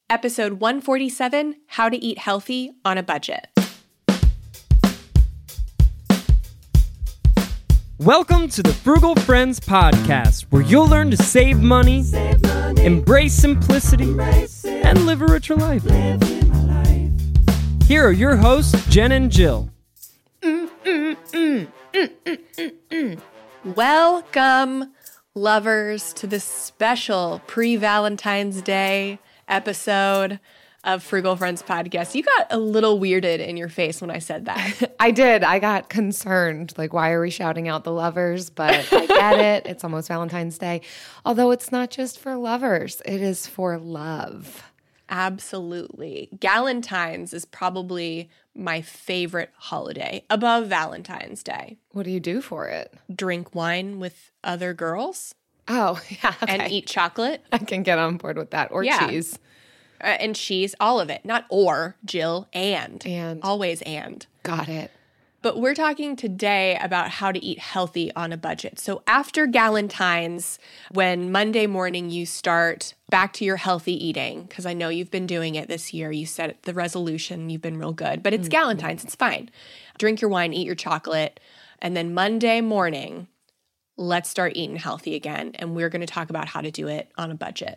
Episode 147, How to Eat Healthy on a Budget. Welcome to the Frugal Friends Podcast, where you'll learn to save money, embrace simplicity, and live a richer life. Here are your hosts, Jen and Jill. Welcome, lovers, to this special pre-Valentine's Day episode of Frugal Friends Podcast. You got a little weirded in your face when I said that. I did. I got concerned. Like, why are we shouting out the lovers? But I get it. It's almost Valentine's Day. Although it's not just for lovers. It is for love. Absolutely. Galentine's is probably my favorite holiday above Valentine's Day. What do you do for it? Drink wine with other girls. Oh, yeah. Okay. And eat chocolate. I can get on board with that. Or cheese. And cheese, all of it. Not or, Jill, and. And. Always and. Got it. But we're talking today about how to eat healthy on a budget. So after Galentine's, when Monday morning you start back to your healthy eating, because I know you've been doing it this year. You set the resolution. You've been real good. But it's Galentine's. It's fine. Drink your wine, eat your chocolate. And then Monday morning, let's start eating healthy again. And we're going to talk about how to do it on a budget.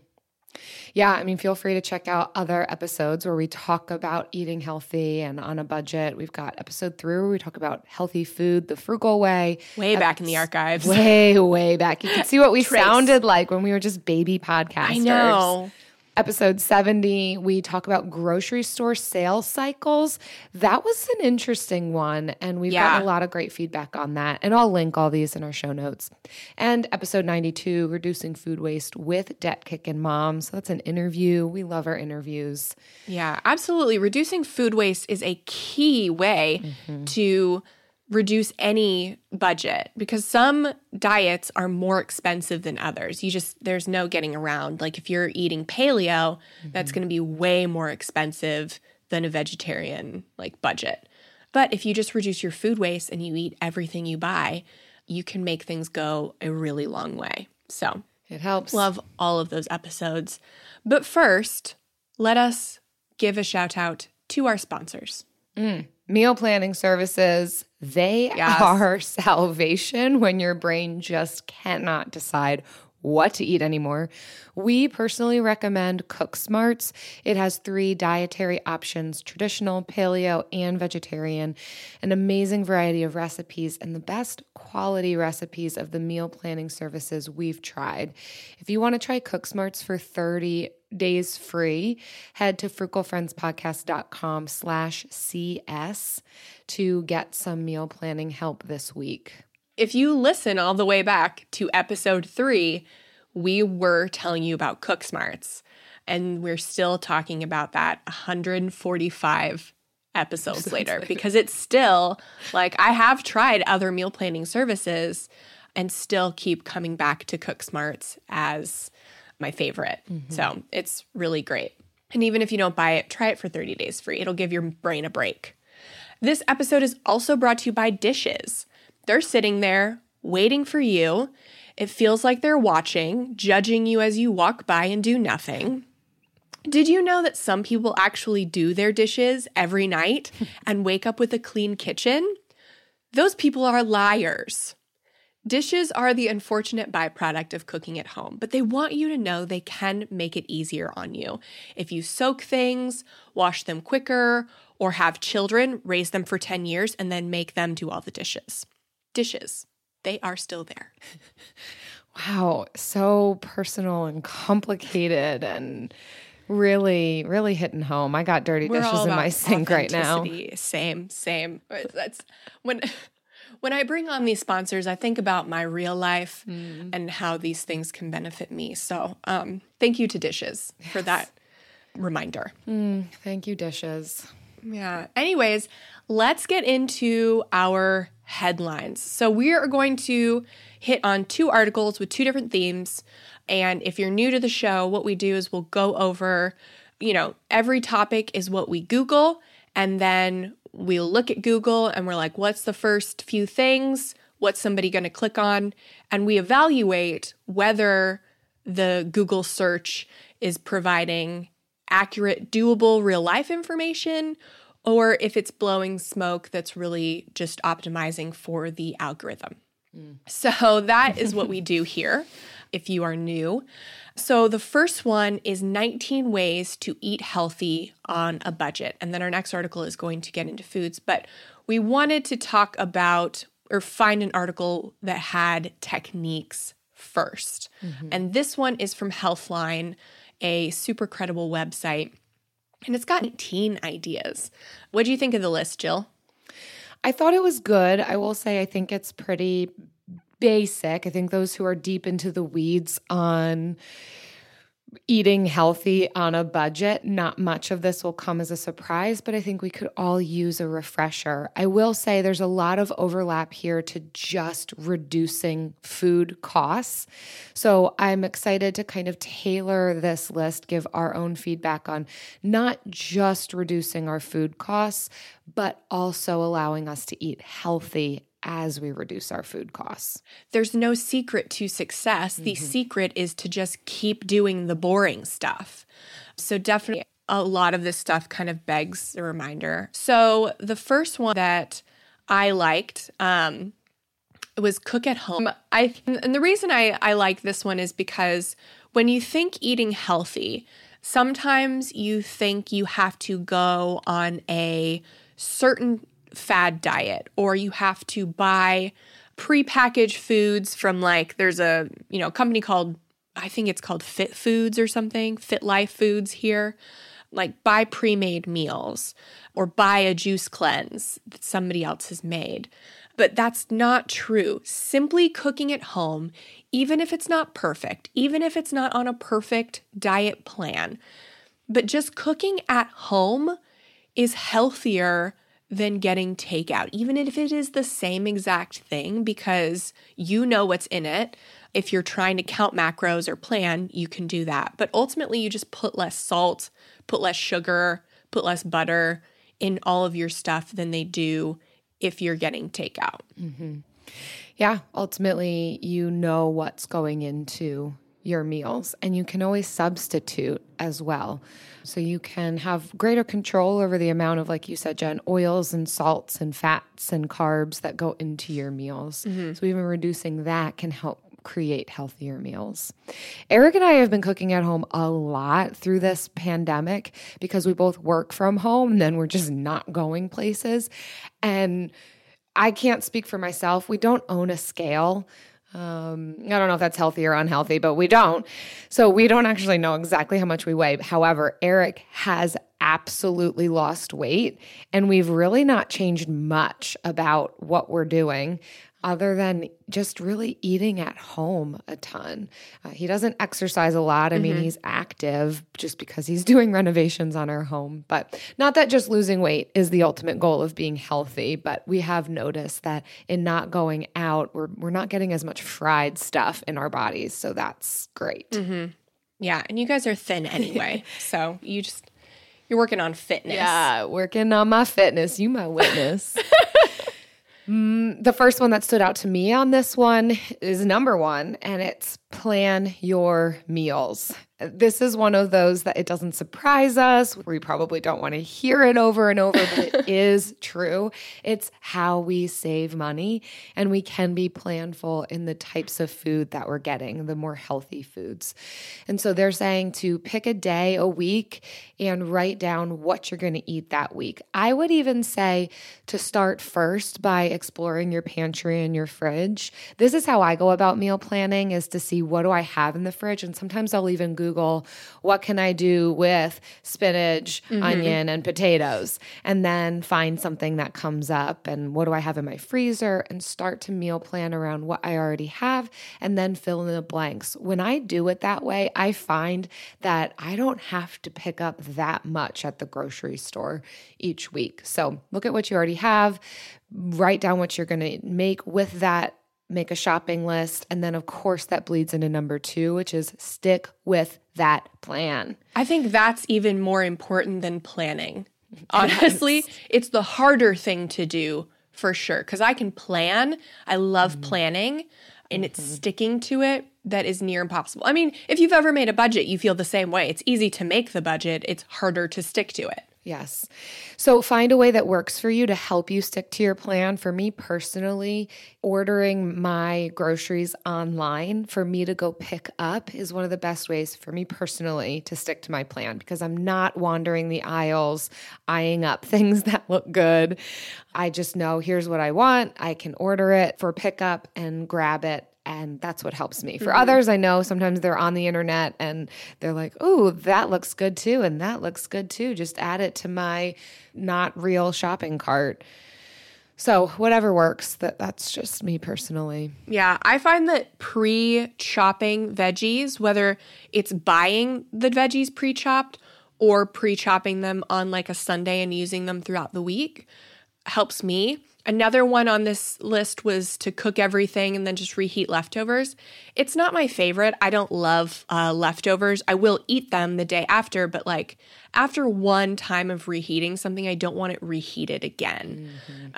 Yeah, I mean, feel free to check out other episodes where we talk about eating healthy and on a budget. We've got episode 3 where we talk about healthy food, the frugal way. Way back in the archives. Way back. You can see what we sounded like when we were just baby podcasters. I know. Episode 70, we talk about grocery store sales cycles. That was an interesting one, and we've gotten a lot of great feedback on that. And I'll link all these in our show notes. And episode 92, reducing food waste with Debt Kickin' Mom. So that's an interview. We love our interviews. Yeah, absolutely. Reducing food waste is a key way to reduce any budget, because some diets are more expensive than others. There's no getting around. Like if you're eating paleo, that's going to be way more expensive than a vegetarian budget. But if you just reduce your food waste and you eat everything you buy, you can make things go a really long way. So it helps. Love all of those episodes. But first, let us give a shout out to our sponsors. Meal planning services, they are salvation when your brain just cannot decide what to eat anymore. We personally recommend Cook Smarts. It has 3 dietary options: traditional, paleo, and vegetarian. An amazing variety of recipes and the best quality recipes of the meal planning services we've tried. If you want to try Cook Smarts for 30 days free, head to frugalfriendspodcast.com/CS to get some meal planning help this week. If you listen all the way back to episode 3, we were telling you about Cook Smarts, and we're still talking about that 145 episodes later, because it's still I have tried other meal planning services and still keep coming back to Cook Smarts as my favorite. So it's really great. And even if you don't buy it, try it for 30 days free. It'll give your brain a break. This episode is also brought to you by Dishes. They're sitting there waiting for you. It feels like they're watching, judging you as you walk by and do nothing. Did you know that some people actually do their dishes every night and wake up with a clean kitchen? Those people are liars. Dishes are the unfortunate byproduct of cooking at home, but they want you to know they can make it easier on you. If you soak things, wash them quicker, or have children, raise them for 10 years, and then make them do all the dishes. Dishes, they are still there. Wow, so personal and complicated and really, really hitting home. I got dirty dishes in my sink right now. Same. That's when I bring on these sponsors, I think about my real life and how these things can benefit me. So thank you to Dishes for that reminder. Thank you, Dishes. Yeah. Anyways, let's get into our headlines. So we are going to hit on 2 articles with 2 different themes. And if you're new to the show, what we do is we'll go over, every topic is what we Google, and then we'll look at Google and we're like, what's the first few things? What's somebody going to click on? And we evaluate whether the Google search is providing accurate, doable, real life information, or if it's blowing smoke that's really just optimizing for the algorithm. So that is what we do here if you are new. So the first one is 19 ways to eat healthy on a budget. And then our next article is going to get into foods. But we wanted to talk about or find an article that had techniques first. And this one is from Healthline, a super credible website. And it's got 18 ideas. What do you think of the list, Jill? I thought it was good. I will say I think it's pretty basic. I think those who are deep into the weeds on eating healthy on a budget, not much of this will come as a surprise, but I think we could all use a refresher. I will say there's a lot of overlap here to just reducing food costs. So I'm excited to kind of tailor this list, give our own feedback on not just reducing our food costs, but also allowing us to eat healthy as we reduce our food costs. There's no secret to success. The secret is to just keep doing the boring stuff. So definitely a lot of this stuff kind of begs a reminder. So the first one that I liked was cook at home. And the reason I like this one is because when you think eating healthy, sometimes you think you have to go on a certain fad diet, or you have to buy prepackaged foods from there's a company called, I think it's called Fit Foods or something, Fit Life Foods here, buy pre-made meals or buy a juice cleanse that somebody else has made. But that's not true. Simply cooking at home, even if it's not perfect, even if it's not on a perfect diet plan, but just cooking at home is healthier than getting takeout, even if it is the same exact thing, because you know what's in it. If you're trying to count macros or plan, you can do that. But ultimately, you just put less salt, put less sugar, put less butter in all of your stuff than they do if you're getting takeout. Yeah, ultimately, you know what's going into your meals, and you can always substitute as well. So you can have greater control over the amount of, like you said, Jen, oils and salts and fats and carbs that go into your meals. So even reducing that can help create healthier meals. Eric and I have been cooking at home a lot through this pandemic because we both work from home and then we're just not going places. And I can't speak for myself. We don't own a scale. I don't know if that's healthy or unhealthy, but we don't. So we don't actually know exactly how much we weigh. However, Eric has absolutely lost weight, and we've really not changed much about what we're doing other than just really eating at home a ton. He doesn't exercise a lot. I mean, he's active just because he's doing renovations on our home. But not that just losing weight is the ultimate goal of being healthy, but we have noticed that in not going out, we're not getting as much fried stuff in our bodies. So that's great. Yeah, and you guys are thin anyway. So you're working on fitness. Yeah, working on my fitness. You my witness. The first one that stood out to me on this one is number one, and it's plan your meals. This is one of those that it doesn't surprise us. We probably don't want to hear it over and over, but it is true. It's how we save money, and we can be planful in the types of food that we're getting, the more healthy foods. And so they're saying to pick a day a week and write down what you're going to eat that week. I would even say to start first by exploring your pantry and your fridge. This is how I go about meal planning, is to see what do I have in the fridge. And sometimes I'll even Google, what can I do with spinach, onion, and potatoes? And then find something that comes up, and what do I have in my freezer, and start to meal plan around what I already have, and then fill in the blanks. When I do it that way, I find that I don't have to pick up that much at the grocery store each week. So look at what you already have, write down what you're going to make with that, make a shopping list. And then, of course, that bleeds into number two, which is stick with that plan. I think that's even more important than planning. Honestly, it's the harder thing to do for sure. Because I can plan. I love planning, and it's sticking to it that is near impossible. I mean, if you've ever made a budget, you feel the same way. It's easy to make the budget. It's harder to stick to it. Yes. So find a way that works for you to help you stick to your plan. For me personally, ordering my groceries online for me to go pick up is one of the best ways for me personally to stick to my plan, because I'm not wandering the aisles, eyeing up things that look good. I just know here's what I want. I can order it for pickup and grab it. And that's what helps me. For others, I know sometimes they're on the internet and they're like, oh, that looks good too. And that looks good too. Just add it to my not real shopping cart. So whatever works, that's just me personally. Yeah, I find that pre-chopping veggies, whether it's buying the veggies pre-chopped or pre-chopping them on like a Sunday and using them throughout the week, helps me. Another one on this list was to cook everything and then just reheat leftovers. It's not my favorite. I don't love leftovers. I will eat them the day after, but like after one time of reheating something, I don't want it reheated again.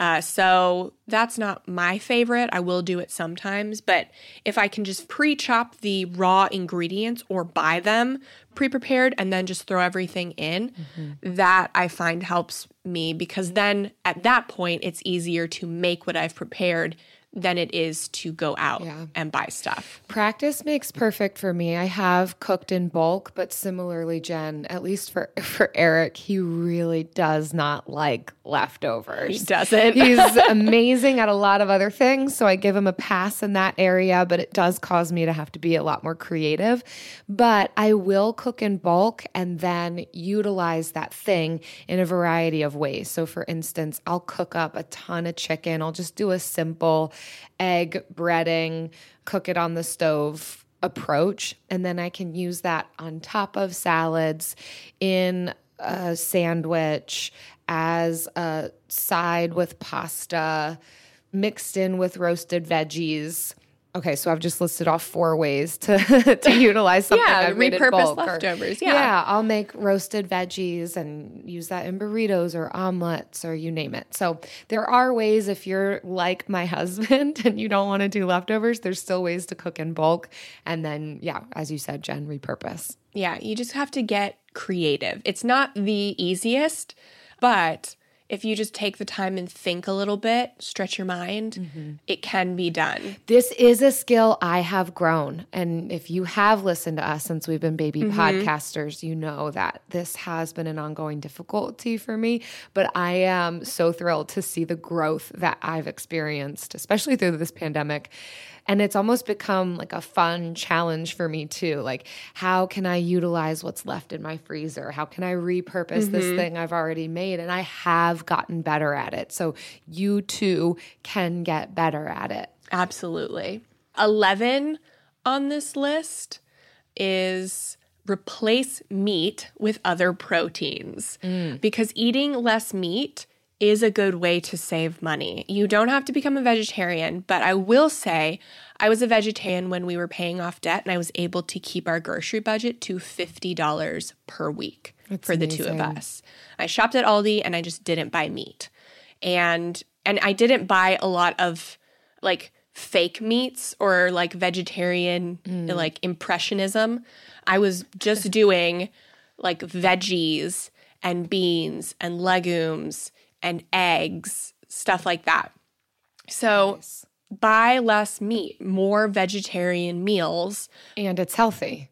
So that's not my favorite. I will do it sometimes, but if I can just pre-chop the raw ingredients or buy them pre-prepared and then just throw everything in, that I find helps me, because then at that point it's easier to make what I've prepared than it is to go out and buy stuff. Practice makes perfect for me. I have cooked in bulk, but similarly, Jen, at least for Eric, he really does not like leftovers. He doesn't. He's amazing at a lot of other things, so I give him a pass in that area, but it does cause me to have to be a lot more creative. But I will cook in bulk and then utilize that thing in a variety of ways. So for instance, I'll cook up a ton of chicken. I'll just do a simple egg breading, cook it on the stove approach, and then I can use that on top of salads, in a sandwich, as a side with pasta, mixed in with roasted veggies. Okay, so I've just listed off 4 ways to utilize something I've made in bulk. Leftovers. Yeah, I'll make roasted veggies and use that in burritos or omelets or you name it. So there are ways, if you're like my husband and you don't want to do leftovers, there's still ways to cook in bulk. And then, as you said, Jen, repurpose. Yeah, you just have to get creative. It's not the easiest, but if you just take the time and think a little bit, stretch your mind, it can be done. This is a skill I have grown. And if you have listened to us since we've been baby podcasters, you know that this has been an ongoing difficulty for me. But I am so thrilled to see the growth that I've experienced, especially through this pandemic. And it's almost become like a fun challenge for me too. Like, how can I utilize what's left in my freezer? How can I repurpose this thing I've already made? And I have gotten better at it. So you too can get better at it. Absolutely. 11 on this list is replace meat with other proteins, because eating less meat is a good way to save money. You don't have to become a vegetarian, but I will say I was a vegetarian when we were paying off debt, and I was able to keep our grocery budget to $50 per week for the two of us. I shopped at Aldi and I just didn't buy meat. And I didn't buy a lot of like fake meats or like vegetarian like impressionism. I was just doing like veggies and beans and legumes and eggs, stuff like that. So buy less meat, more vegetarian meals. And it's healthy.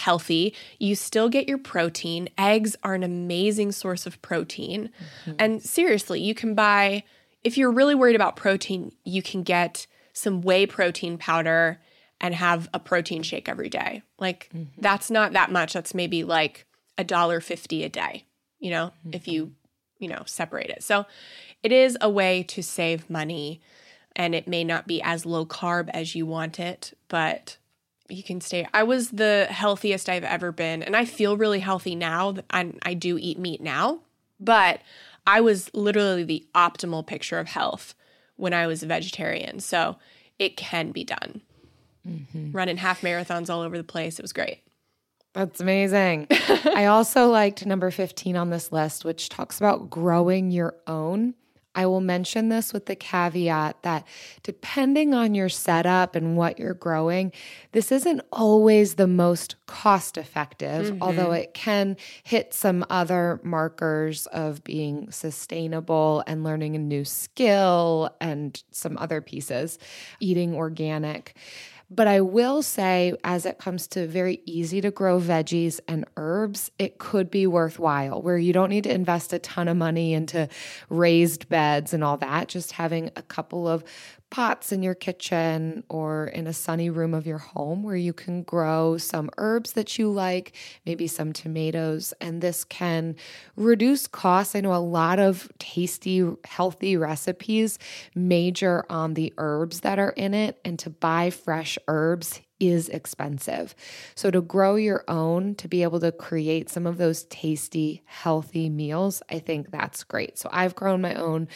You still get your protein. Eggs are an amazing source of protein. And seriously, you can buy, if you're really worried about protein, you can get some whey protein powder and have a protein shake every day. Like that's not that much. That's maybe like $1.50 a day, if you separate it. So it is a way to save money, and it may not be as low carb as you want it, but you can stay. I was the healthiest I've ever been, and I feel really healthy now. I do eat meat now, but I was literally the optimal picture of health when I was a vegetarian. So it can be done. Running half marathons all over the place. It was great. That's amazing. I also liked number 15 on this list, which talks about growing your own. I will mention this with the caveat that depending on your setup and what you're growing, this isn't always the most cost effective, although it can hit some other markers of being sustainable and learning a new skill and some other pieces, eating organic. But I will say, as it comes to very easy to grow veggies and herbs, it could be worthwhile, where you don't need to invest a ton of money into raised beds and all that. Just having a couple of pots in your kitchen or in a sunny room of your home where you can grow some herbs that you like, maybe some tomatoes, and this can reduce costs. I know a lot of tasty, healthy recipes major on the herbs that are in it, and to buy fresh herbs is expensive. So to grow your own, to be able to create some of those tasty, healthy meals, I think that's great. So I've grown my own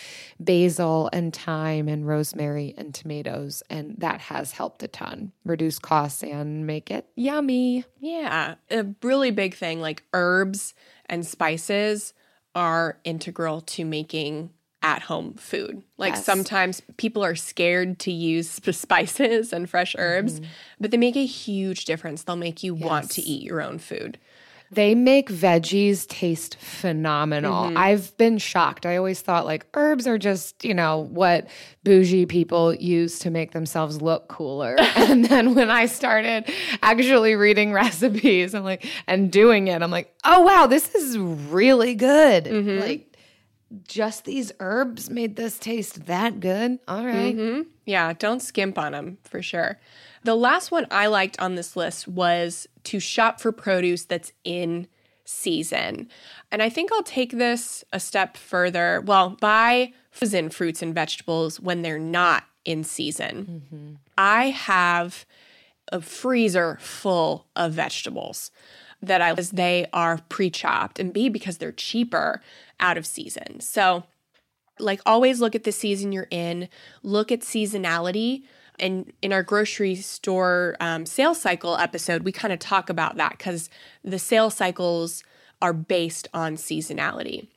basil and thyme and rosemary and tomatoes, and that has helped a ton, reduce costs and make it yummy. Yeah, a really big thing, like herbs and spices are integral to making at-home food. Like sometimes people are scared to use spices and fresh herbs, but they make a huge difference. They'll make you want to eat your own food. They make veggies taste phenomenal. I've been shocked. I always thought like herbs are just, what bougie people use to make themselves look cooler. And then when I started actually reading recipes, and doing it, I'm like, oh wow, this is really good. Like, just these herbs made this taste that good. All right. Yeah, don't skimp on them for sure. The last one I liked on this list was to shop for produce that's in season. And I think I'll take this a step further. Well, buy frozen fruits and vegetables when they're not in season. I have a freezer full of vegetables that they are pre-chopped, and B, because they're cheaper out of season. So always look at the season you're in, look at seasonality. And in our grocery store sales cycle episode, we kind of talk about that because the sales cycles are based on seasonality.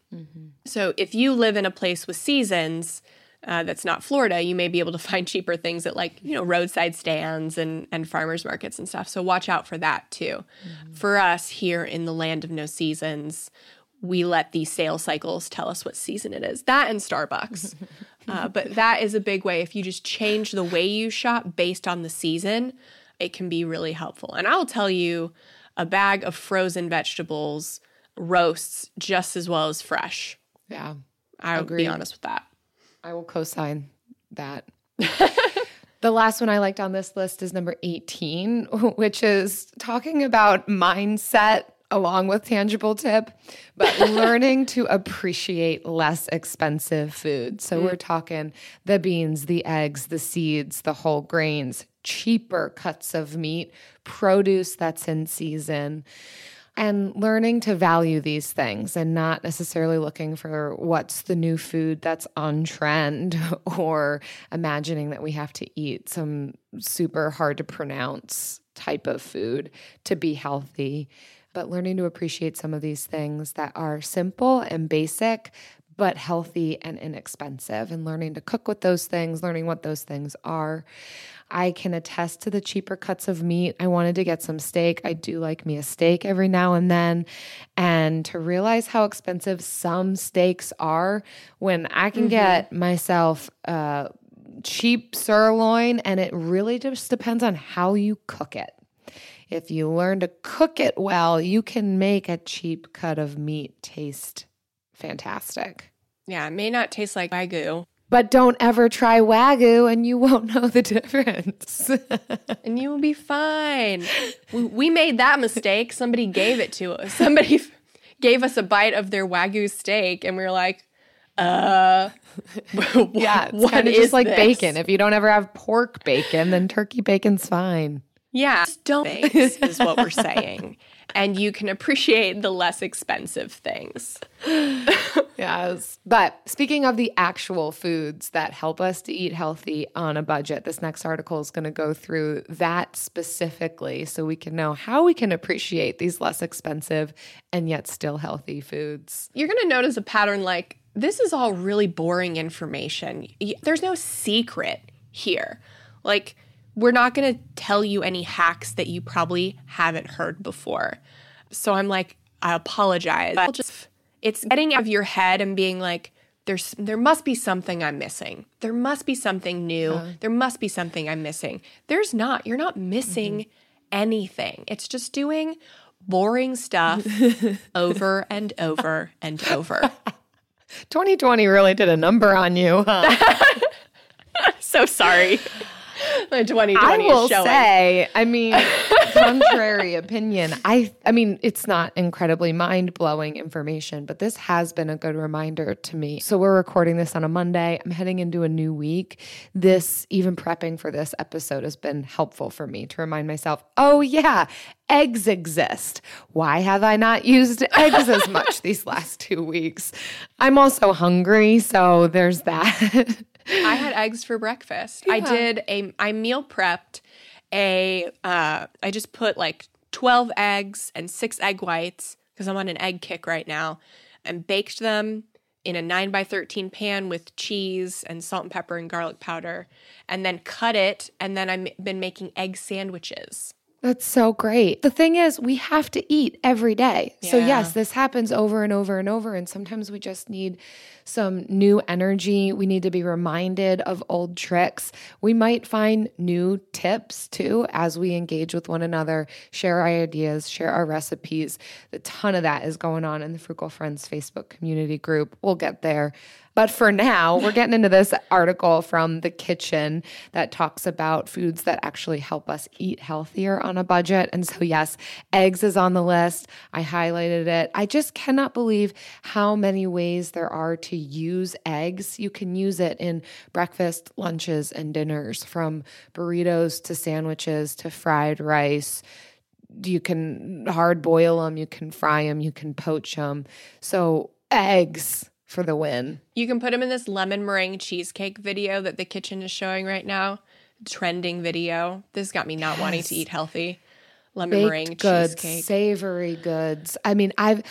So if you live in a place with seasons that's not Florida, you may be able to find cheaper things at roadside stands and farmers markets and stuff. So watch out for that too. For us here in the land of no seasons, we let these sales cycles tell us what season it is. That and Starbucks. But that is a big way. If you just change the way you shop based on the season, it can be really helpful. And I'll tell you, a bag of frozen vegetables roasts just as well as fresh. Yeah. I'll be honest with that. I will co-sign that. The last one I liked on this list is number 18, which is talking about mindset along with tangible tip, but learning to appreciate less expensive food. So we're talking the beans, the eggs, the seeds, the whole grains, cheaper cuts of meat, produce that's in season, and learning to value these things and not necessarily looking for what's the new food that's on trend or imagining that we have to eat some super hard to pronounce type of food to be healthy. But learning to appreciate some of these things that are simple and basic, but healthy and inexpensive, and learning to cook with those things, learning what those things are. I can attest to the cheaper cuts of meat. I wanted to get some steak. I do like me a steak every now and then. And to realize how expensive some steaks are when I can get myself cheap sirloin, and it really just depends on how you cook it. If you learn to cook it well, you can make a cheap cut of meat taste fantastic. Yeah, it may not taste like Wagyu. But don't ever try Wagyu and you won't know the difference. And you will be fine. We made that mistake. Somebody gave it to us. Somebody gave us a bite of their Wagyu steak and we were like, yeah, it's kind of just like bacon. If you don't ever have pork bacon, then turkey bacon's fine. Yeah, just don't things is what we're saying. And you can appreciate the less expensive things. Yes. But speaking of the actual foods that help us to eat healthy on a budget, this next article is going to go through that specifically so we can know how we can appreciate these less expensive and yet still healthy foods. You're going to notice a pattern like this is all really boring information. There's no secret here. Like, we're not going to tell you any hacks that you probably haven't heard before. So I'm like, I apologize. It's getting out of your head and being like, there must be something I'm missing. There must be something new. There must be something I'm missing. There's not. You're not missing anything. It's just doing boring stuff over and over and over. 2020 really did a number on you, huh? So sorry. My 2020 I will is showing. say, I mean, contrary opinion, I mean, it's not incredibly mind-blowing information, but this has been a good reminder to me. So we're recording this on a Monday. I'm heading into a new week. Even prepping for this episode has been helpful for me to remind myself, oh yeah, eggs exist. Why have I not used eggs as much these last 2 weeks? I'm also hungry, so there's that. I had eggs for breakfast. Yeah. I meal prepped I just put like 12 eggs and 6 egg whites because I'm on an egg kick right now, and baked them in a 9x13 pan with cheese and salt and pepper and garlic powder, and then cut it. And then I've been making egg sandwiches. That's so great. The thing is, we have to eat every day. Yeah. So yes, this happens over and over and over. And sometimes we just need some new energy. We need to be reminded of old tricks. We might find new tips too as we engage with one another, share our ideas, share our recipes. A ton of that is going on in the Frugal Friends Facebook community group. We'll get there. But for now, we're getting into this article from The Kitchen that talks about foods that actually help us eat healthier on a budget. And so, yes, eggs is on the list. I highlighted it. I just cannot believe how many ways there are to use eggs. You can use it in breakfast, lunches, and dinners, from burritos to sandwiches to fried rice. You can hard boil them, you can fry them, you can poach them. So eggs for the win. You can put them in this lemon meringue cheesecake video that The Kitchen is showing right now. Trending video. This got me not wanting to eat healthy. Lemon meringue goods, cheesecake. Savory goods. I mean, a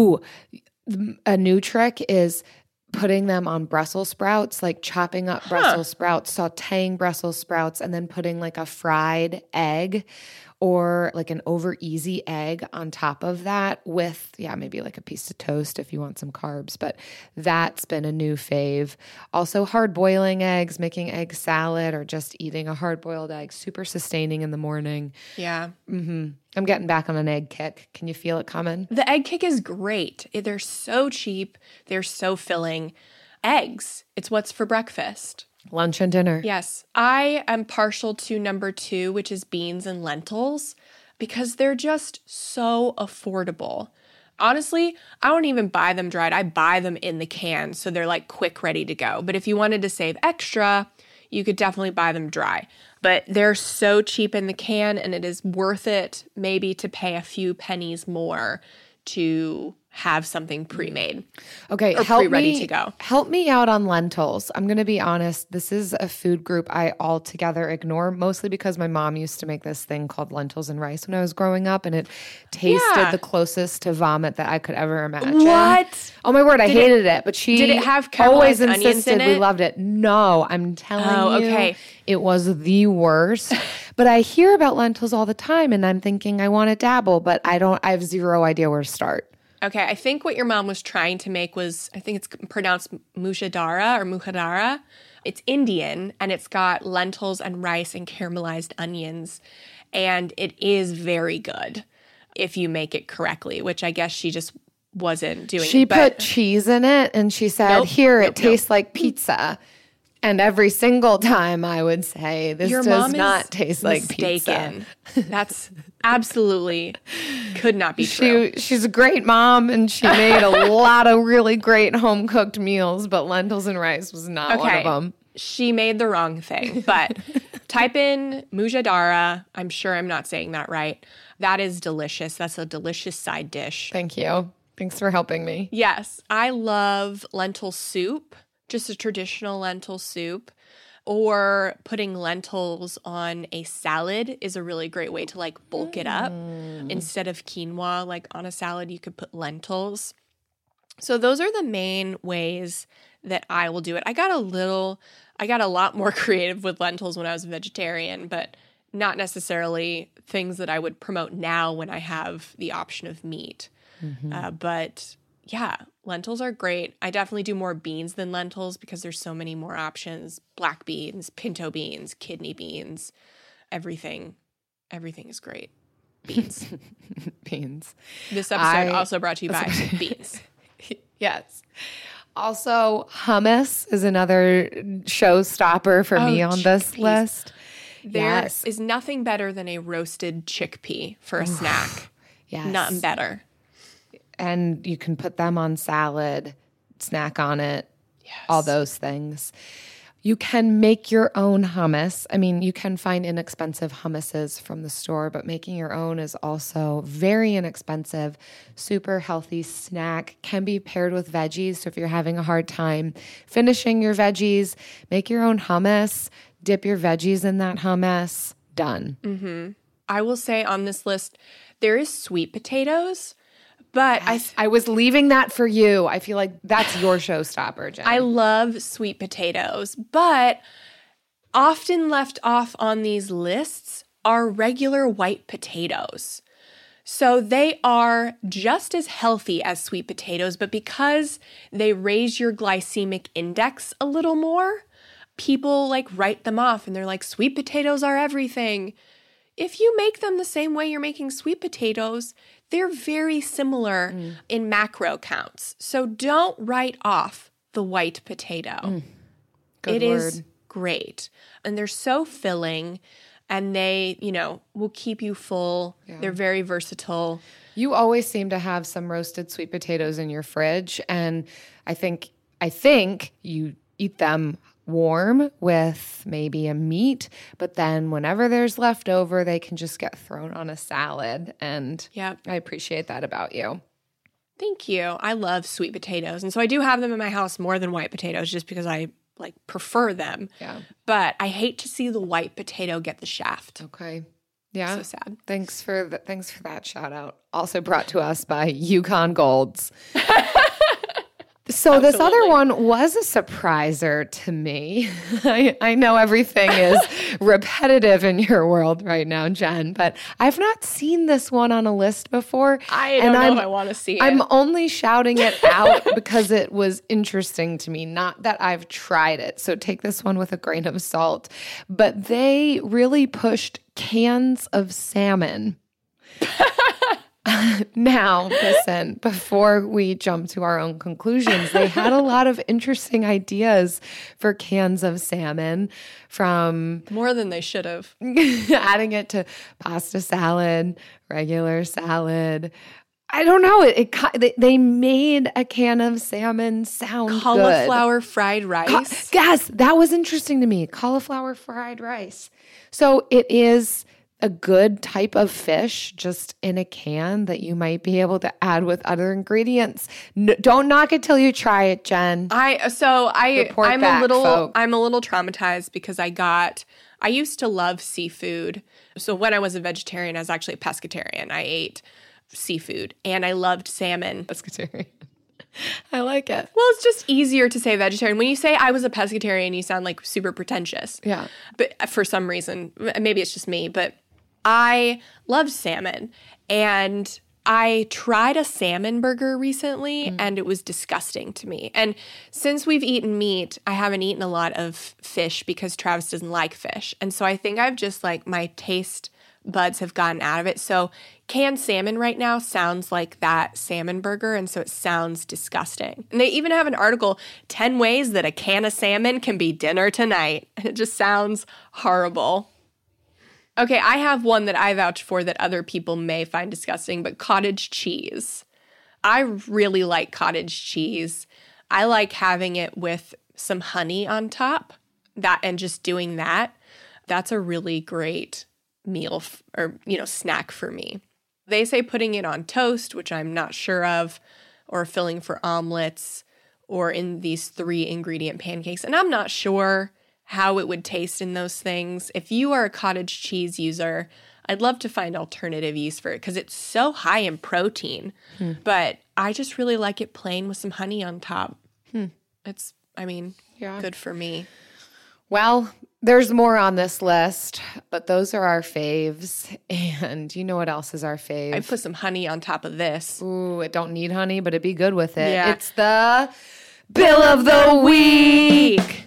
new trick is putting them on Brussels sprouts, like chopping up Brussels sprouts, sauteing Brussels sprouts, and then putting like a fried egg or like an over easy egg on top of that with, maybe like a piece of toast if you want some carbs. But that's been a new fave. Also, hard boiling eggs, making egg salad, or just eating a hard boiled egg, super sustaining in the morning. Yeah. I'm getting back on an egg kick. Can you feel it coming? The egg kick is great. They're so cheap. They're so filling. Eggs, it's what's for breakfast. Lunch and dinner. Yes. I am partial to number 2, which is beans and lentils, because they're just so affordable. Honestly, I don't even buy them dried. I buy them in the can, so they're like quick, ready to go. But if you wanted to save extra, you could definitely buy them dry. But they're so cheap in the can, and it is worth it maybe to pay a few pennies more to have something pre-made. Okay, or pre-ready to go. Help me out on lentils. I'm going to be honest. This is a food group I altogether ignore, mostly because my mom used to make this thing called lentils and rice when I was growing up, and it tasted the closest to vomit that I could ever imagine. What? Oh my word, I hated it. But she did it have always caramelized onions insisted in we it? loved it. No, I'm telling you, okay. It was the worst. But I hear about lentils all the time, and I'm thinking I want to dabble, but I have zero idea where to start. Okay, I think what your mom was trying to make was, I think it's pronounced mujadara. It's Indian, and it's got lentils and rice and caramelized onions, and it is very good if you make it correctly, which I guess she just wasn't doing. She put cheese in it, and she said, it tastes like pizza. And every single time I would say, this does not taste like pizza. That's absolutely could not be true. She's a great mom, and she made a lot of really great home-cooked meals, but lentils and rice was not one of them. She made the wrong thing, but type in mujadara. I'm sure I'm not saying that right. That is delicious. That's a delicious side dish. Thank you. Thanks for helping me. Yes, I love lentil soup. Just a traditional lentil soup, or putting lentils on a salad is a really great way to like bulk it up. Instead of quinoa, like on a salad, you could put lentils. So those are the main ways that I will do it. I got a lot more creative with lentils when I was a vegetarian, but not necessarily things that I would promote now when I have the option of meat. But yeah, lentils are great. I definitely do more beans than lentils because there's so many more options. Black beans, pinto beans, kidney beans, everything is great. Beans. Beans. This episode also brought to you by beans. Yes. Also, hummus is another showstopper for me on this list. There is nothing better than a roasted chickpea for a snack. Yes. Nothing better. And you can put them on salad, snack on it, all those things. You can make your own hummus. I mean, you can find inexpensive hummuses from the store, but making your own is also very inexpensive, super healthy snack, can be paired with veggies. So if you're having a hard time finishing your veggies, make your own hummus, dip your veggies in that hummus, done. I will say on this list, there is sweet potatoes. But I was leaving that for you. I feel like that's your showstopper, Jen. I love sweet potatoes, but often left off on these lists are regular white potatoes. So they are just as healthy as sweet potatoes, but because they raise your glycemic index a little more, people like write them off and they're like, sweet potatoes are everything. If you make them the same way you're making sweet potatoes, they're very similar in macro counts. So don't write off the white potato. Good It word. is great. And they're so filling and they, will keep you full. Yeah. They're very versatile. You always seem to have some roasted sweet potatoes in your fridge. And I think you eat them warm with maybe a meat, but then whenever there's leftover, they can just get thrown on a salad. And I appreciate that about you. Thank you. I love sweet potatoes. And so I do have them in my house more than white potatoes just because I prefer them. Yeah. But I hate to see the white potato get the shaft. Okay. Yeah. So sad. Thanks for that shout out. Also brought to us by Yukon Golds. So Absolutely. This other one was a surpriser to me. I know everything is repetitive in your world right now, Jen, but I've not seen this one on a list before. I don't know if I want to see it. I'm only shouting it out because it was interesting to me, not that I've tried it. So take this one with a grain of salt. But they really pushed cans of salmon. Now, listen, before we jump to our own conclusions, they had a lot of interesting ideas for cans of salmon, from more than they should have. Adding it to pasta salad, regular salad. I don't know. They made a can of salmon sound cauliflower good. Fried rice. Yes, that was interesting to me. Cauliflower fried rice. So it is a good type of fish just in a can that you might be able to add with other ingredients. Don't knock it till you try it, Jen. I'm a little traumatized because I used to love seafood. So when I was a vegetarian, I was actually a pescatarian. I ate seafood and I loved salmon. Pescatarian. I like it. Well, it's just easier to say vegetarian. When you say I was a pescatarian, you sound like super pretentious. Yeah. But for some reason, maybe it's just me, but I loved salmon. And I tried a salmon burger recently and it was disgusting to me. And since we've eaten meat, I haven't eaten a lot of fish because Travis doesn't like fish. And so I think I've just my taste buds have gotten out of it. So canned salmon right now sounds like that salmon burger, and so it sounds disgusting. And they even have an article, 10 ways that a can of salmon can be dinner tonight. And it just sounds horrible. Okay, I have one that I vouch for that other people may find disgusting, but cottage cheese. I really like cottage cheese. I like having it with some honey on top, and just doing that. That's a really great meal or snack for me. They say putting it on toast, which I'm not sure of, or filling for omelets, or in these 3 ingredient pancakes. And I'm not sure how it would taste in those things. If you are a cottage cheese user, I'd love to find alternative use for it because it's so high in protein. But I just really like it plain with some honey on top. It's, good for me. Well, there's more on this list, but those are our faves. And you know what else is our fave? I put some honey on top of this. Ooh, it don't need honey, but it'd be good with it. Yeah. It's the Bill of the Week.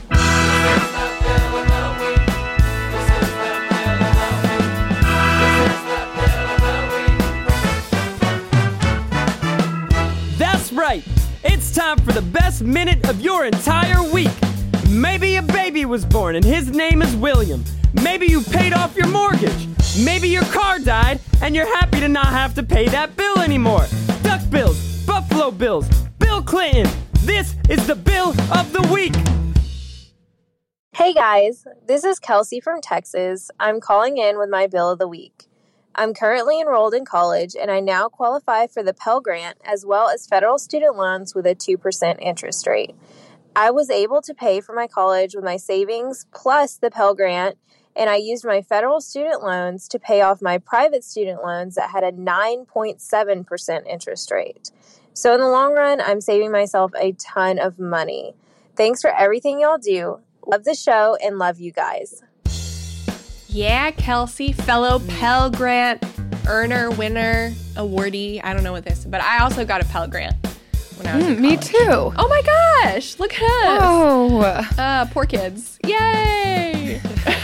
That's right. It's time for the best minute of your entire week. Maybe a baby was born and his name is William. Maybe you paid off your mortgage. Maybe your car died and you're happy to not have to pay that bill anymore. Duck Bills, Buffalo Bills, Bill Clinton. This is the Bill of the Week. Hey guys, this is Kelsey from Texas. I'm calling in with my Bill of the Week. I'm currently enrolled in college and I now qualify for the Pell Grant as well as federal student loans with a 2% interest rate. I was able to pay for my college with my savings plus the Pell Grant, and I used my federal student loans to pay off my private student loans that had a 9.7% interest rate. So in the long run, I'm saving myself a ton of money. Thanks for everything y'all do. Love the show and love you guys. Yeah, Kelsey, fellow Pell Grant earner, winner, awardee. I don't know what this is, but I also got a Pell Grant when I was in Me college. too. Oh my gosh, look at us. Oh. Poor kids. Yay!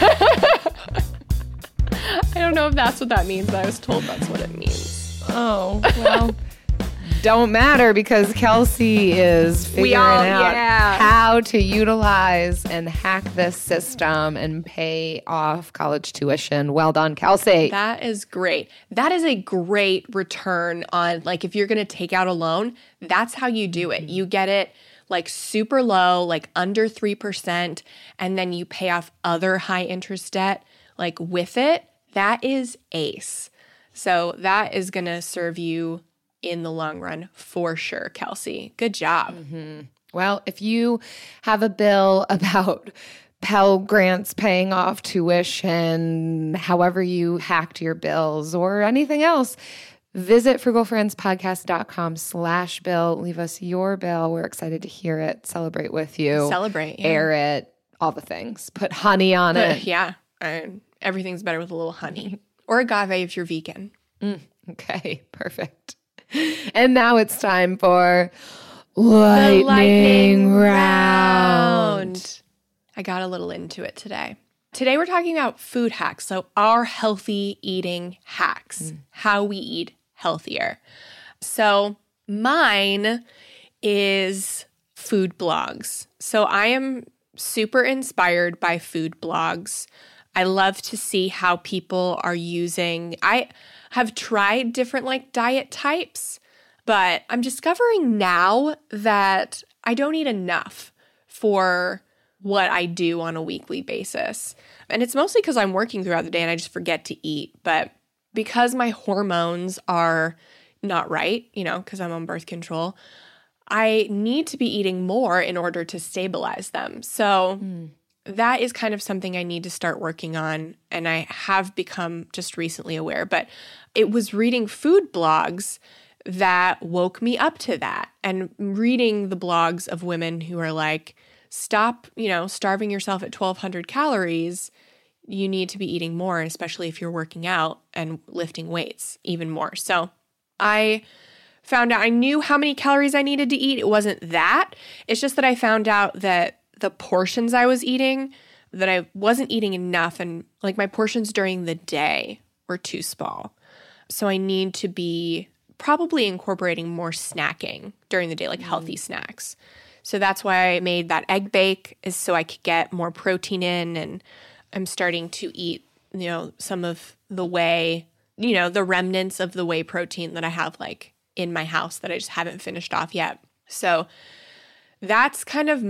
I don't know if that's what that means, but I was told that's what it means. Oh, well, don't matter because Kelsey is figuring out how to utilize and hack this system and pay off college tuition. Well done, Kelsey. That is great. That is a great return on, like, if you're going to take out a loan, that's how you do it. You get it like super low, like under 3%, and then you pay off other high interest debt like with it. That is ace. So that is going to serve you in the long run for sure, Kelsey. Good job. Well, if you have a bill about Pell Grants paying off tuition, however you hacked your bills or anything else, visit frugalfriendspodcast.com/bill. Leave us your bill. We're excited to hear it, celebrate with you. Celebrate. Yeah. Air it, all the things. Put honey on it. Yeah. Everything's better with a little honey. Or agave if you're vegan. Okay, perfect. And now it's time for Lightning Round. I got a little into it today. Today we're talking about food hacks, so our healthy eating hacks, how we eat healthier. So mine is food blogs. So I am super inspired by food blogs. I love to see how people are using, I have tried different like diet types, but I'm discovering now that I don't eat enough for what I do on a weekly basis. And it's mostly because I'm working throughout the day and I just forget to eat. But because my hormones are not right, because I'm on birth control, I need to be eating more in order to stabilize them. So that is kind of something I need to start working on, and I have become just recently aware. But it was reading food blogs that woke me up to that, and reading the blogs of women who are like, stop, starving yourself at 1,200 calories. You need to be eating more, especially if you're working out and lifting weights even more. So I found out I knew how many calories I needed to eat. It wasn't that. It's just that I found out that the portions I was eating, that I wasn't eating enough, and like my portions during the day were too small. So I need to be probably incorporating more snacking during the day, like healthy snacks. So that's why I made that egg bake, is so I could get more protein in, and I'm starting to eat, some of the whey, the remnants of the whey protein that I have like in my house that I just haven't finished off yet. So that's kind of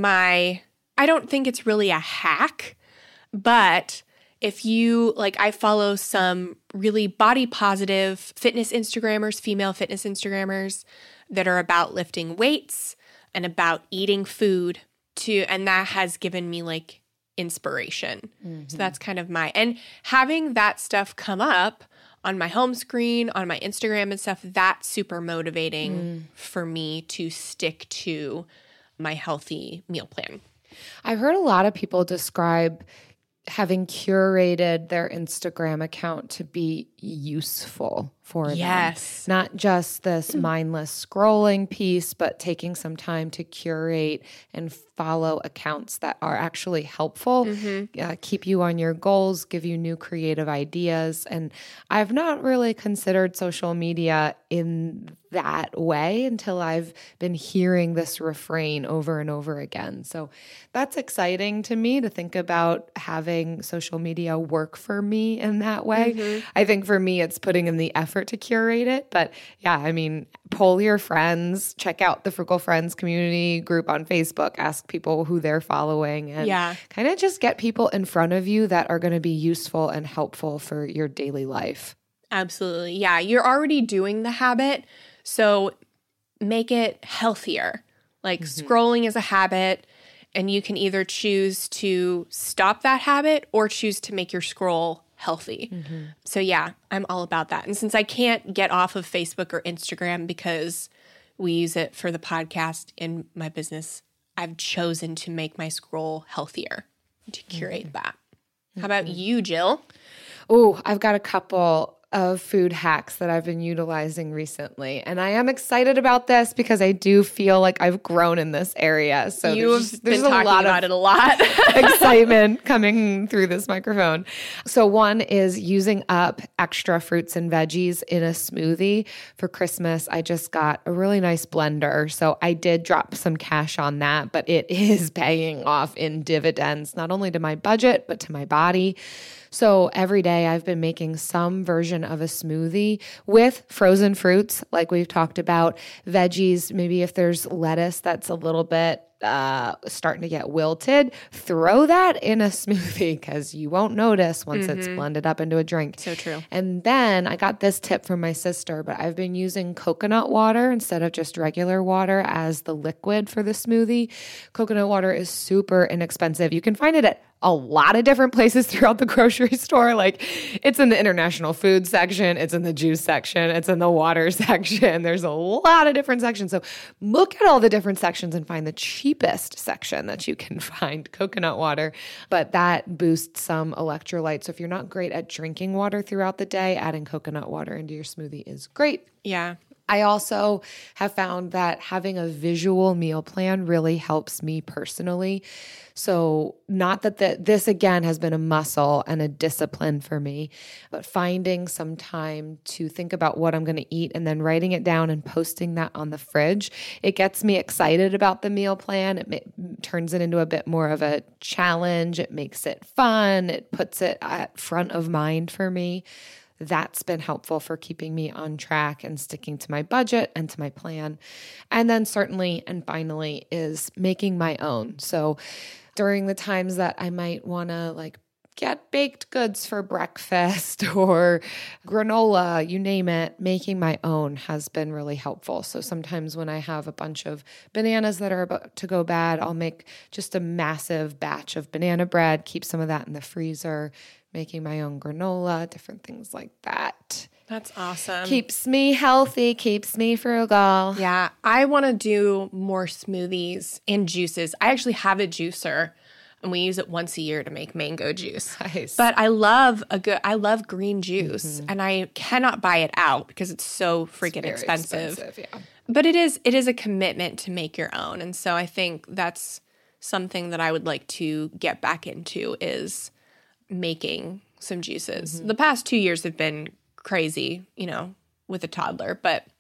I don't think it's really a hack, but if you, I follow some really body positive fitness Instagrammers, female fitness Instagrammers that are about lifting weights and about eating food and that has given me inspiration. So that's kind of and having that stuff come up on my home screen, on my Instagram and stuff, that's super motivating for me to stick to my healthy meal plan. I've heard a lot of people describe having curated their Instagram account to be useful for them. Not just this mindless scrolling piece, but taking some time to curate and follow accounts that are actually helpful, keep you on your goals, give you new creative ideas. And I've not really considered social media in that way until I've been hearing this refrain over and over again. So that's exciting to me to think about having social media work for me in that way. I think for me, it's putting in the effort to curate it. But yeah, I mean, poll your friends, check out the Frugal Friends community group on Facebook, ask people who they're following, and kind of just get people in front of you that are going to be useful and helpful for your daily life. Absolutely. Yeah, you're already doing the habit, so make it healthier. Like scrolling is a habit, and you can either choose to stop that habit or choose to make your scroll healthy. So yeah, I'm all about that. And since I can't get off of Facebook or Instagram because we use it for the podcast in my business, I've chosen to make my scroll healthier, to curate that. How about you, Jill? Oh, I've got a couple of food hacks that I've been utilizing recently. And I am excited about this because I do feel like I've grown in this area. So there's been talking about it a lot. Excitement coming through this microphone. So one is using up extra fruits and veggies in a smoothie. For Christmas, I just got a really nice blender. So I did drop some cash on that, but it is paying off in dividends, not only to my budget, but to my body. So every day I've been making some version of a smoothie with frozen fruits, like we've talked about, veggies, maybe if there's lettuce that's a little bit starting to get wilted, throw that in a smoothie because you won't notice once it's blended up into a drink. So true. And then I got this tip from my sister, but I've been using coconut water instead of just regular water as the liquid for the smoothie. Coconut water is super inexpensive. You can find it at a lot of different places throughout the grocery store. Like it's in the international food section, it's in the juice section, it's in the water section. There's a lot of different sections. So look at all the different sections and find the cheapest section that you can find coconut water. But that boosts some electrolytes. So if you're not great at drinking water throughout the day, adding coconut water into your smoothie is great. Yeah. I also have found that having a visual meal plan really helps me personally. So not that this again has been a muscle and a discipline for me, but finding some time to think about what I'm going to eat and then writing it down and posting that on the fridge, it gets me excited about the meal plan. It turns it into a bit more of a challenge. It makes it fun. It puts it at front of mind for me. That's been helpful for keeping me on track and sticking to my budget and to my plan. And then certainly and finally is making my own. So during the times that I might want to get baked goods for breakfast or granola, you name it, making my own has been really helpful. So sometimes when I have a bunch of bananas that are about to go bad, I'll make just a massive batch of banana bread, keep some of that in the freezer, making my own granola, different things like that. That's awesome. Keeps me healthy, keeps me frugal. Yeah, I want to do more smoothies and juices. I actually have a juicer, and we use it once a year to make mango juice. Nice. But I love green juice, and I cannot buy it out because it's so freaking expensive. Yeah. But it is a commitment to make your own, and so I think that's something that I would like to get back into is making some juices. The past 2 years have been crazy, with a toddler,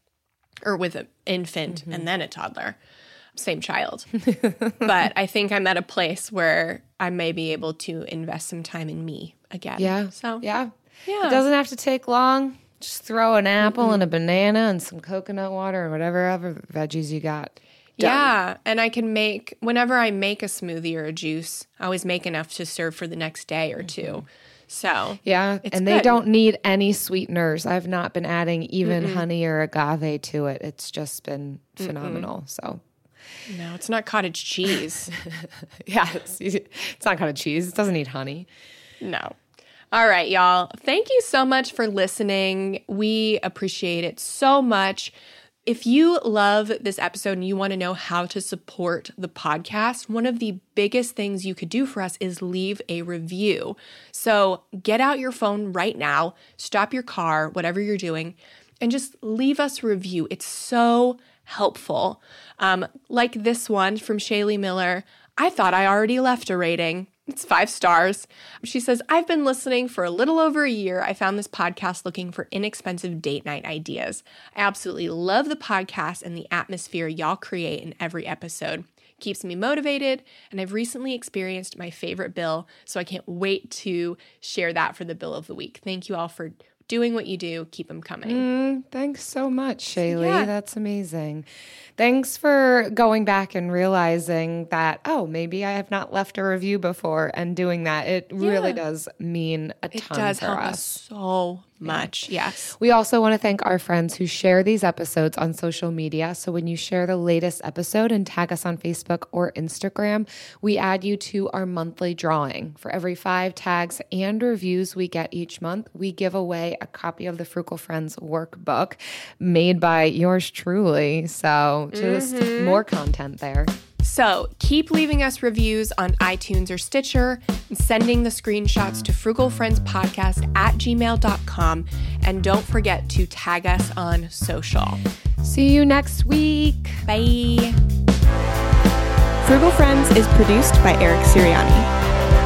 or with an infant and then a toddler, same child. But I think I'm at a place where I may be able to invest some time in me again. Yeah. So yeah. It doesn't have to take long. Just throw an apple and a banana and some coconut water and whatever other veggies you got. Done. Yeah, and I can whenever I make a smoothie or a juice, I always make enough to serve for the next day or two. So yeah, and they don't need any sweeteners. I've not been adding even honey or agave to it. It's just been phenomenal. So No, it's not cottage cheese. Yeah, it's not cottage cheese. It doesn't need honey. No. All right, y'all. Thank you so much for listening. We appreciate it so much. If you love this episode and you want to know how to support the podcast, one of the biggest things you could do for us is leave a review. So get out your phone right now, stop your car, whatever you're doing, and just leave us a review. It's so helpful. Like this one from Shaylee Miller. I thought I already left a rating. It's 5 stars. She says, I've been listening for a little over a year. I found this podcast looking for inexpensive date night ideas. I absolutely love the podcast and the atmosphere y'all create in every episode. Keeps me motivated, and I've recently experienced my favorite bill, so I can't wait to share that for the bill of the week. Thank you all for doing what you do. Keep them coming. Thanks so much, Shaylee. Yeah. That's amazing. Thanks for going back and realizing that, maybe I have not left a review before and doing that. It really does mean a ton for us. It does help us so much. Yes. We also want to thank our friends who share these episodes on social media. So when you share the latest episode and tag us on Facebook or Instagram, we add you to our monthly drawing. For every 5 tags and reviews we get each month, we give away a copy of the Frugal Friends workbook made by yours truly. So just more content there. So keep leaving us reviews on iTunes or Stitcher and sending the screenshots to frugalfriendspodcast@gmail.com. And don't forget to tag us on social. See you next week. Bye. Frugal Friends is produced by Eric Siriani.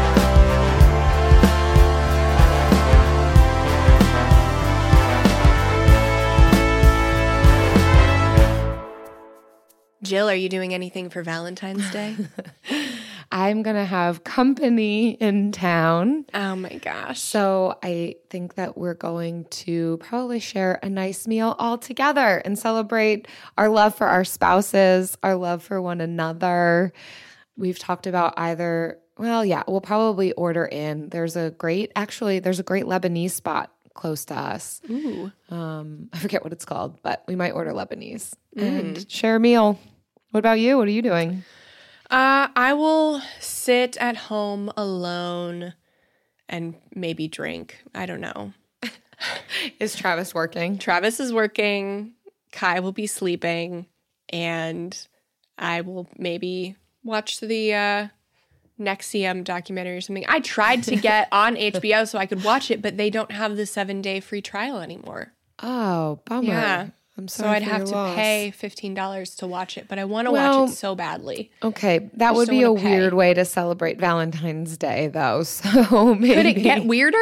Jill, are you doing anything for Valentine's Day? I'm going to have company in town. Oh my gosh. So I think that we're going to probably share a nice meal all together and celebrate our love for our spouses, our love for one another. We've talked about we'll probably order in. There's a great Lebanese spot close to us. Ooh. I forget what it's called, but we might order Lebanese and share a meal. What about you? What are you doing? I will sit at home alone and maybe drink. I don't know. Is Travis working? Travis is working. Kai will be sleeping. And I will maybe watch the NXIVM documentary or something. I tried to get on HBO so I could watch it, but they don't have the 7-day free trial anymore. Oh, bummer. Yeah. I'm so sorry I'd for have your to loss. pay $15 to watch it, but I want to watch it so badly. Okay, that would be a weird way to celebrate Valentine's Day, though. So maybe could it get weirder?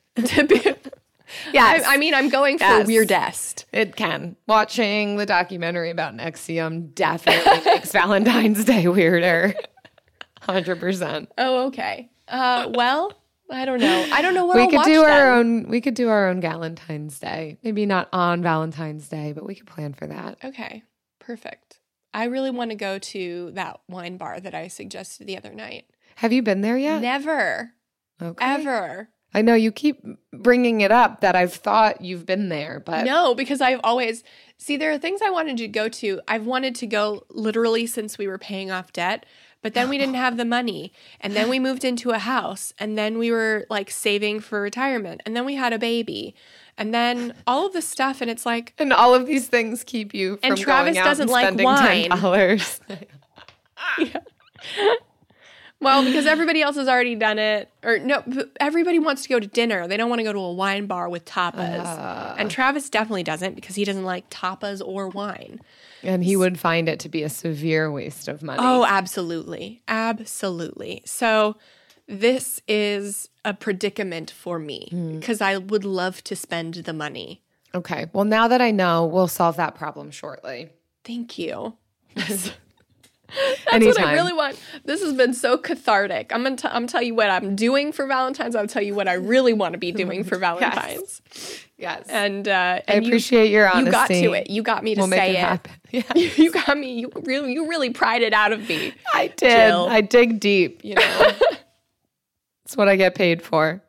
Yes. I mean, I'm going for weirdest. It can. Watching the documentary about NXIVM definitely makes Valentine's Day weirder. 100%. Oh, okay. Well, I don't know. I don't know what we I'll could watch do our then. own. We could do our own Valentine's Day. Maybe not on Valentine's Day, but we could plan for that. Okay, perfect. I really want to go to that wine bar that I suggested the other night. Have you been there yet? Never. Okay. Ever. I know you keep bringing it up that I've thought you've been there, but no, because I've always there are things I wanted to go to. I've wanted to go literally since we were paying off debt. But then we didn't have the money. And then we moved into a house. And then we were like saving for retirement. And then we had a baby. And then all of this stuff. And it's like. And all of these things keep you from and Travis going out doesn't and like spending wine. $10. Yeah. Well, because everybody else has already done it. Or no, everybody wants to go to dinner. They don't want to go to a wine bar with tapas. And Travis definitely doesn't because he doesn't like tapas or wine. And he would find it to be a severe waste of money. Oh, absolutely. Absolutely. So this is a predicament for me because I would love to spend the money. Okay. Well, now that I know, we'll solve that problem shortly. Thank you. That's Anytime. what I really want. This has been so cathartic. I'm tell you what I'm doing for Valentine's. I'll tell you what I really want to be doing for Valentine's. Yes. And I appreciate your honesty. You got to it. You got me to say it. Happen. Yes. You got me. You really pried it out of me. I did. Jill. I dig deep, you know. It's what I get paid for.